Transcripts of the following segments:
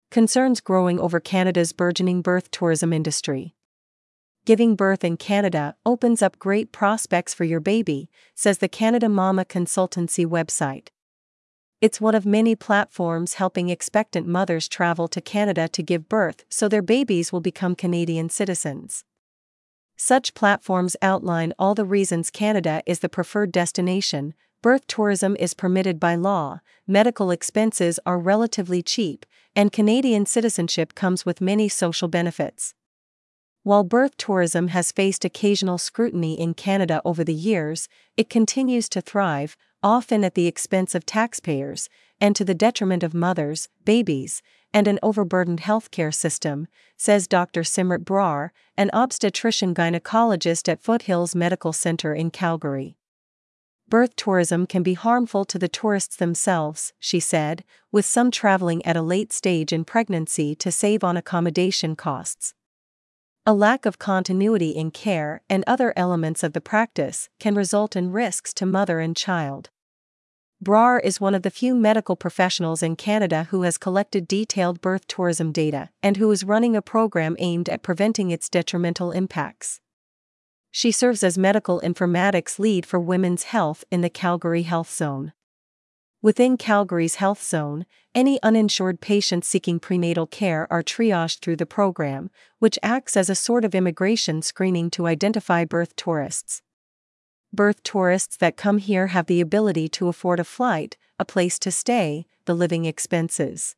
Concerns growing over Canada's burgeoning birth tourism industry. Giving birth in Canada opens up great prospects for your baby, says the Canada Mama Consultancy website. It's one of many platforms helping expectant mothers travel to Canada to give birth so their babies will become Canadian citizens. Such platforms outline all the reasons Canada is the preferred destination. Birth tourism is permitted by law, medical expenses are relatively cheap, and Canadian citizenship comes with many social benefits. While birth tourism has faced occasional scrutiny in Canada over the years, it continues to thrive, often at the expense of taxpayers, and to the detriment of mothers, babies, and an overburdened healthcare system, says Dr. Simrat Brar, an obstetrician-gynecologist at Foothills Medical Centre in Calgary. Birth tourism can be harmful to the tourists themselves, she said, with some traveling at a late stage in pregnancy to save on accommodation costs. A lack of continuity in care and other elements of the practice can result in risks to mother and child. Brar is one of the few medical professionals in Canada who has collected detailed birth tourism data and who is running a program aimed at preventing its detrimental impacts. She serves as medical informatics lead for women's health in the Calgary Health Zone. Within Calgary's Health Zone, any uninsured patients seeking prenatal care are triaged through the program, which acts as a sort of immigration screening to identify birth tourists. Birth tourists that come here have the ability to afford a flight, a place to stay, the living expenses.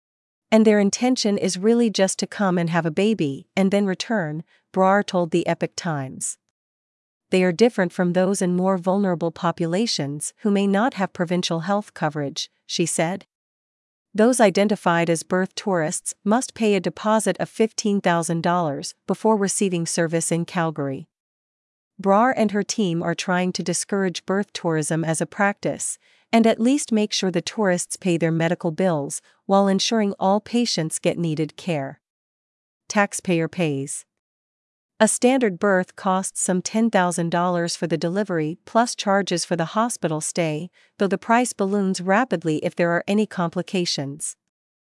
And their intention is really just to come and have a baby and then return, Brar told the Epoch Times. They are different from those in more vulnerable populations who may not have provincial health coverage, she said. Those identified as birth tourists must pay a deposit of $15,000 before receiving service in Calgary. Brar and her team are trying to discourage birth tourism as a practice, and at least make sure the tourists pay their medical bills while ensuring all patients get needed care. Taxpayer pays. A standard birth costs some $10,000 for the delivery plus charges for the hospital stay, though the price balloons rapidly if there are any complications.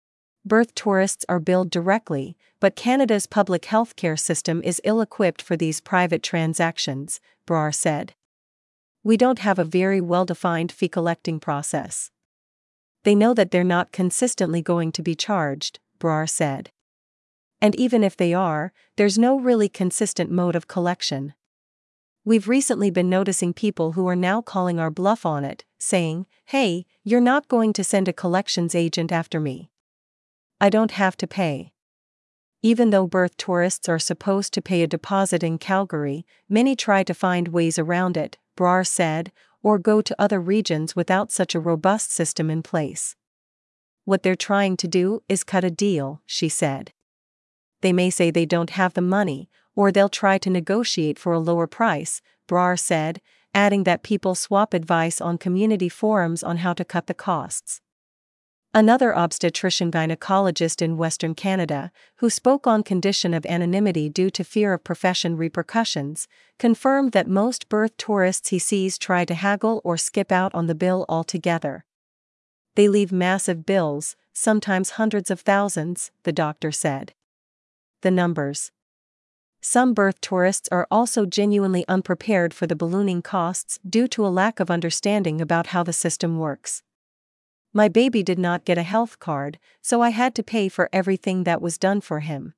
Birth tourists are billed directly, but Canada's public healthcare system is ill-equipped for these private transactions, Brar said. We don't have a very well-defined fee collecting process. They know that they're not consistently going to be charged, Brar said. And even if they are, there's no really consistent mode of collection. We've recently been noticing people who are now calling our bluff on it, saying, "Hey, you're not going to send a collections agent after me. I don't have to pay." Even though birth tourists are supposed to pay a deposit in Calgary, many try to find ways around it, Brar said, or go to other regions without such a robust system in place. What they're trying to do is cut a deal, she said. They may say they don't have the money, or they'll try to negotiate for a lower price, Brar said, adding that people swap advice on community forums on how to cut the costs. Another obstetrician-gynecologist in Western Canada, who spoke on condition of anonymity due to fear of profession repercussions, confirmed that most birth tourists he sees try to haggle or skip out on the bill altogether. They leave massive bills, sometimes hundreds of thousands, the doctor said. The numbers. Some birth tourists are also genuinely unprepared for the ballooning costs due to a lack of understanding about how the system works. My baby did not get a health card, so I had to pay for everything that was done for him.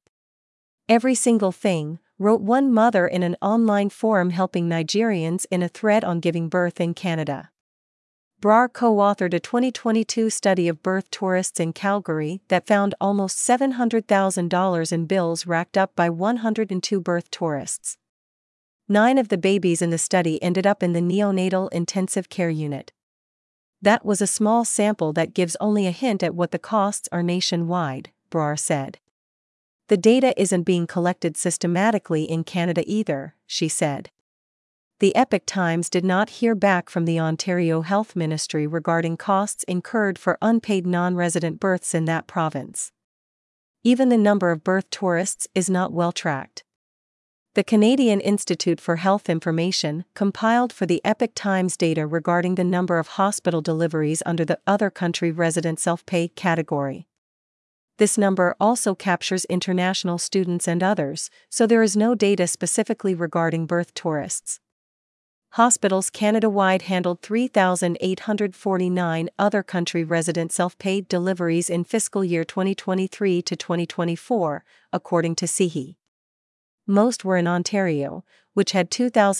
Every single thing, wrote one mother in an online forum helping Nigerians in a thread on giving birth in Canada. Brar co-authored a 2022 study of birth tourists in Calgary that found almost $700,000 in bills racked up by 102 birth tourists. 9 of the babies in the study ended up in the neonatal intensive care unit. That was a small sample that gives only a hint at what the costs are nationwide, Brar said. The data isn't being collected systematically in Canada either, she said. The Epoch Times did not hear back from the Ontario Health Ministry regarding costs incurred for unpaid non-resident births in that province. Even the number of birth tourists is not well tracked. The Canadian Institute for Health Information compiled for the Epoch Times data regarding the number of hospital deliveries under the Other Country Resident Self-Pay category. This number also captures international students and others, so there is no data specifically regarding birth tourists. Hospitals Canada-wide handled 3,849 other country resident self-paid deliveries in fiscal year 2023 to 2024, according to CIHI. Most were in Ontario, which had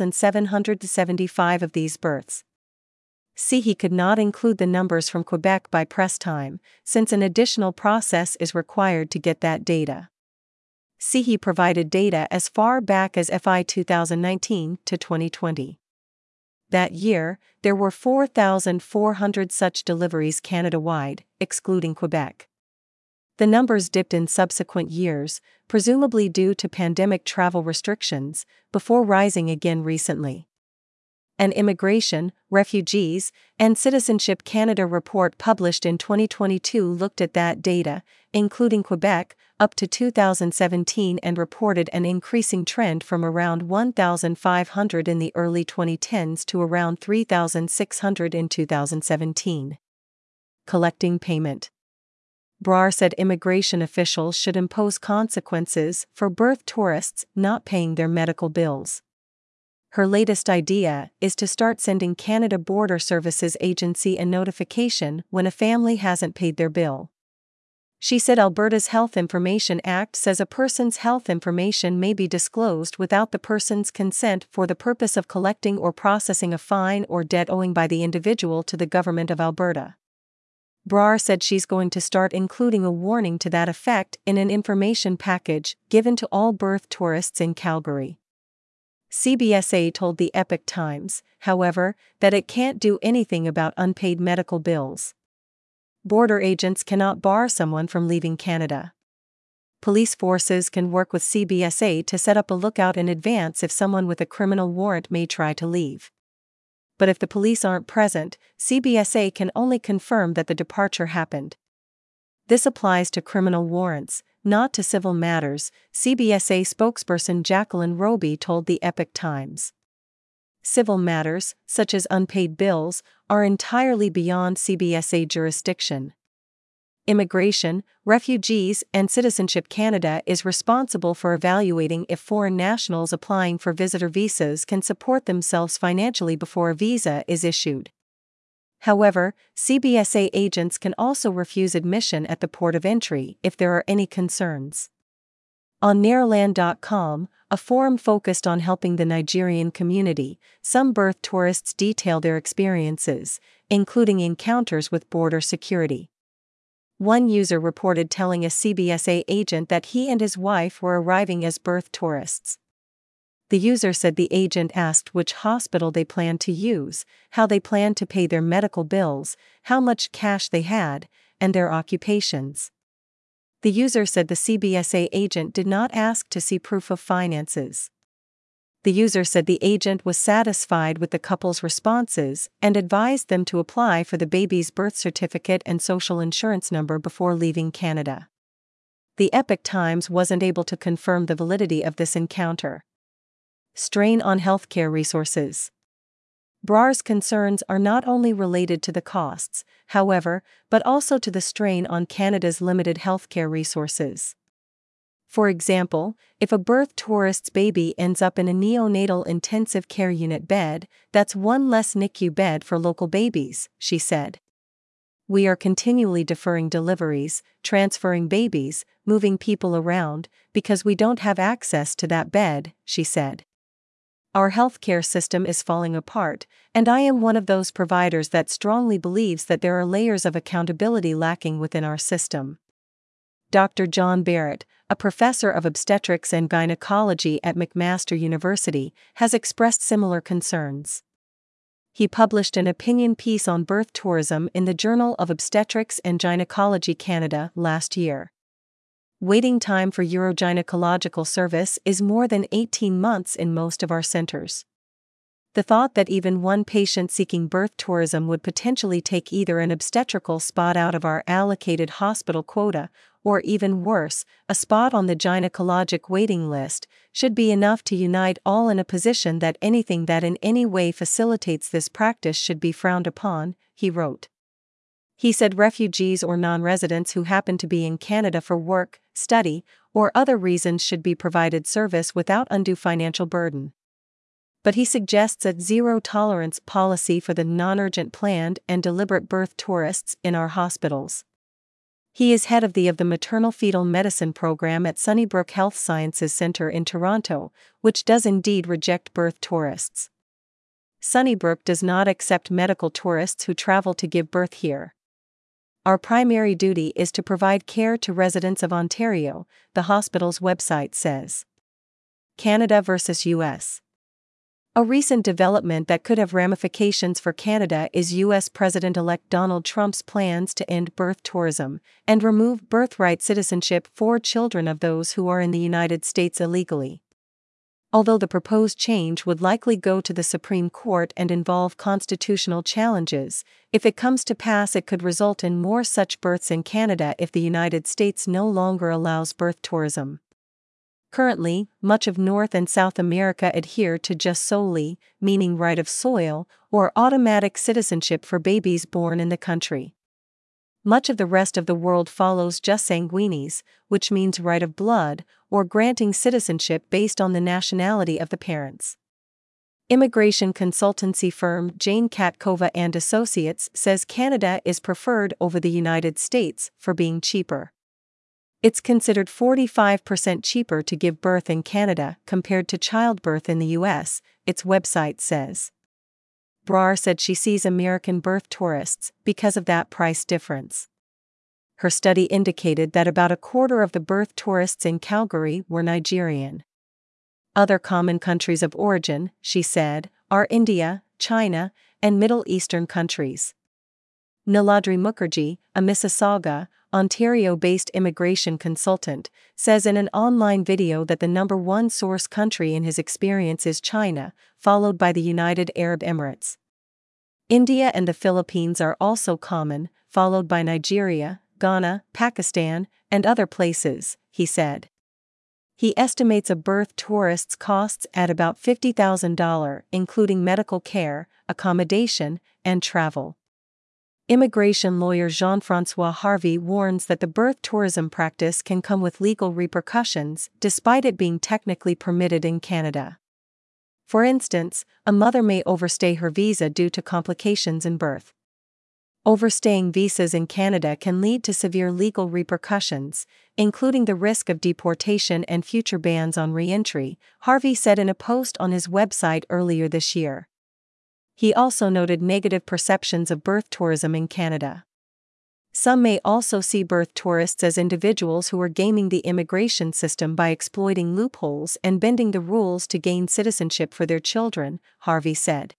2,775 of these births. CIHI could not include the numbers from Quebec by press time, since an additional process is required to get that data. CIHI provided data as far back as FY 2019 to 2020. That year, there were 4,400 such deliveries Canada-wide, excluding Quebec. The numbers dipped in subsequent years, presumably due to pandemic travel restrictions, before rising again recently. An Immigration, Refugees, and Citizenship Canada report published in 2022 looked at that data, including Quebec, up to 2017 and reported an increasing trend from around 1,500 in the early 2010s to around 3,600 in 2017. Collecting payment. Brar said immigration officials should impose consequences for birth tourists not paying their medical bills. Her latest idea is to start sending Canada Border Services Agency a notification when a family hasn't paid their bill. She said Alberta's Health Information Act says a person's health information may be disclosed without the person's consent for the purpose of collecting or processing a fine or debt owing by the individual to the Government of Alberta. Brar said she's going to start including a warning to that effect in an information package given to all birth tourists in Calgary. CBSA told the Epoch Times, however, that it can't do anything about unpaid medical bills. Border agents cannot bar someone from leaving Canada. Police forces can work with CBSA to set up a lookout in advance if someone with a criminal warrant may try to leave. But if the police aren't present, CBSA can only confirm that the departure happened. This applies to criminal warrants, not to civil matters, CBSA spokesperson Jacqueline Roby told the Epoch Times. Civil matters, such as unpaid bills, are entirely beyond CBSA jurisdiction. Immigration, Refugees, and Citizenship Canada is responsible for evaluating if foreign nationals applying for visitor visas can support themselves financially before a visa is issued. However, CBSA agents can also refuse admission at the port of entry if there are any concerns. On Naraland.com, a forum focused on helping the Nigerian community, some birth tourists detail their experiences, including encounters with border security. One user reported telling a CBSA agent that he and his wife were arriving as birth tourists. The user said the agent asked which hospital they planned to use, how they planned to pay their medical bills, how much cash they had, and their occupations. The user said the CBSA agent did not ask to see proof of finances. The user said the agent was satisfied with the couple's responses and advised them to apply for the baby's birth certificate and social insurance number before leaving Canada. The Epoch Times wasn't able to confirm the validity of this encounter. Strain on healthcare resources. Brar's concerns are not only related to the costs, however, but also to the strain on Canada's limited healthcare resources. For example, if a birth tourist's baby ends up in a neonatal intensive care unit bed, that's one less NICU bed for local babies, she said. We are continually deferring deliveries, transferring babies, moving people around, because we don't have access to that bed, she said. Our healthcare system is falling apart, and I am one of those providers that strongly believes that there are layers of accountability lacking within our system. Dr. John Barrett, a professor of obstetrics and gynecology at McMaster University, has expressed similar concerns. He published an opinion piece on birth tourism in the Journal of Obstetrics and Gynecology Canada last year. Waiting time for urogynecological service is more than 18 months in most of our centers. The thought that even one patient seeking birth tourism would potentially take either an obstetrical spot out of our allocated hospital quota, or even worse, a spot on the gynecologic waiting list, should be enough to unite all in a position that anything that in any way facilitates this practice should be frowned upon, he wrote. He said refugees or non-residents who happen to be in Canada for work, study, or other reasons should be provided service without undue financial burden. But he suggests a zero-tolerance policy for the non-urgent planned and deliberate birth tourists in our hospitals. He is head of the maternal-fetal medicine program at Sunnybrook Health Sciences Centre in Toronto, which does indeed reject birth tourists. Sunnybrook does not accept medical tourists who travel to give birth here. Our primary duty is to provide care to residents of Ontario, the hospital's website says. Canada versus U.S. A recent development that could have ramifications for Canada is U.S. President-elect Donald Trump's plans to end birth tourism and remove birthright citizenship for children of those who are in the United States illegally. Although the proposed change would likely go to the Supreme Court and involve constitutional challenges, if it comes to pass it could result in more such births in Canada if the United States no longer allows birth tourism. Currently, much of North and South America adhere to jus soli, meaning right of soil, or automatic citizenship for babies born in the country. Much of the rest of the world follows jus sanguinis, which means right of blood, or granting citizenship based on the nationality of the parents. Immigration consultancy firm Jane Katkova and Associates says Canada is preferred over the United States for being cheaper. It's considered 45% cheaper to give birth in Canada compared to childbirth in the U.S., its website says. Brar said she sees American birth tourists because of that price difference. Her study indicated that about a quarter of the birth tourists in Calgary were Nigerian. Other common countries of origin, she said, are India, China, and Middle Eastern countries. Niladri Mukherjee, a Mississauga, Ontario-based immigration consultant, says in an online video that the number one source country in his experience is China, followed by the United Arab Emirates. India and the Philippines are also common, followed by Nigeria, Ghana, Pakistan, and other places, he said. He estimates a birth tourist's costs at about $50,000, including medical care, accommodation, and travel. Immigration lawyer Jean-François Harvey warns that the birth tourism practice can come with legal repercussions, despite it being technically permitted in Canada. For instance, a mother may overstay her visa due to complications in birth. Overstaying visas in Canada can lead to severe legal repercussions, including the risk of deportation and future bans on re-entry, Harvey said in a post on his website earlier this year. He also noted negative perceptions of birth tourism in Canada. Some may also see birth tourists as individuals who are gaming the immigration system by exploiting loopholes and bending the rules to gain citizenship for their children, Harvey said.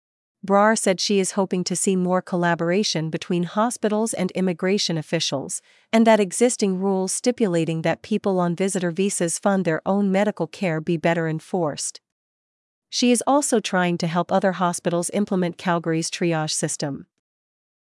Brar said she is hoping to see more collaboration between hospitals and immigration officials, and that existing rules stipulating that people on visitor visas fund their own medical care be better enforced. She is also trying to help other hospitals implement Calgary's triage system.